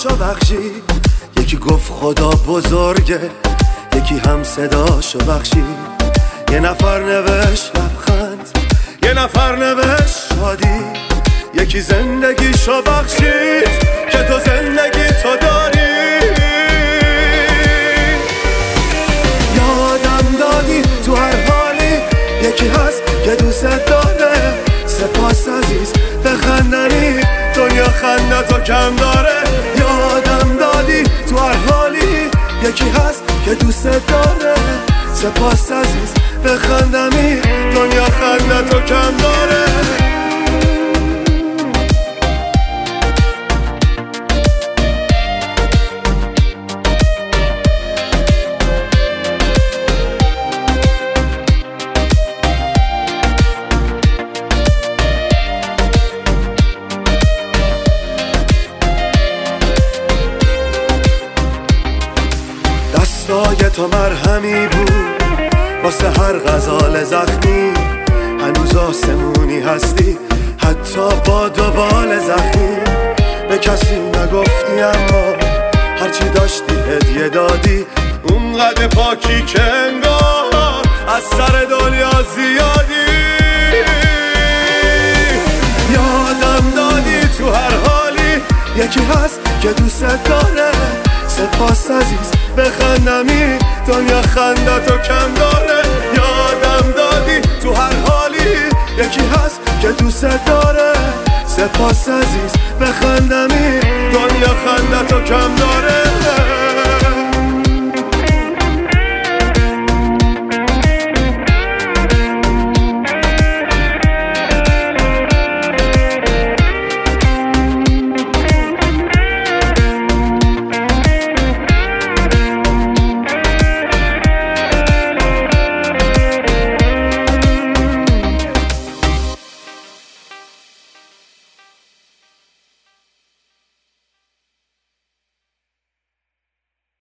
صداشو بخشید، یکی گفت خدا بزرگه، یکی هم صداشو بخشید. یه نفر نوشت لبخند، یه نفر نوشت شادی، یکی زندگیشو بخشید که تو زندگی تو داری. یادم دادی تو هر حالی، یکی هست که دوست داره. سپاس عزیز بخندنی، دنیا خندتو کم داره. یادم دادی تو هر حالی، یکی هست که دوست داره. سپاس عزیز بخندمی، دنیا خندتو کم داره. دستای تو مرهمی بود واسه هر غزال زخمی، هنوز آسمونی هستی حتی با دوبال زخمی. به کسی نگفتی اما هرچی داشتی هدیه دادی، اونقدر پاکی که انگار از سر دنیا زیادی. یادم دادی تو هر حالی، یکی هست که دوست داره. سپاس عزیز بخندمی، دنیا خندتو کم داره. یادم دادی تو هر حالی، یکی هست که دوست داره. سپاس عزیز بخندمی، دنیا خندتو کم داره.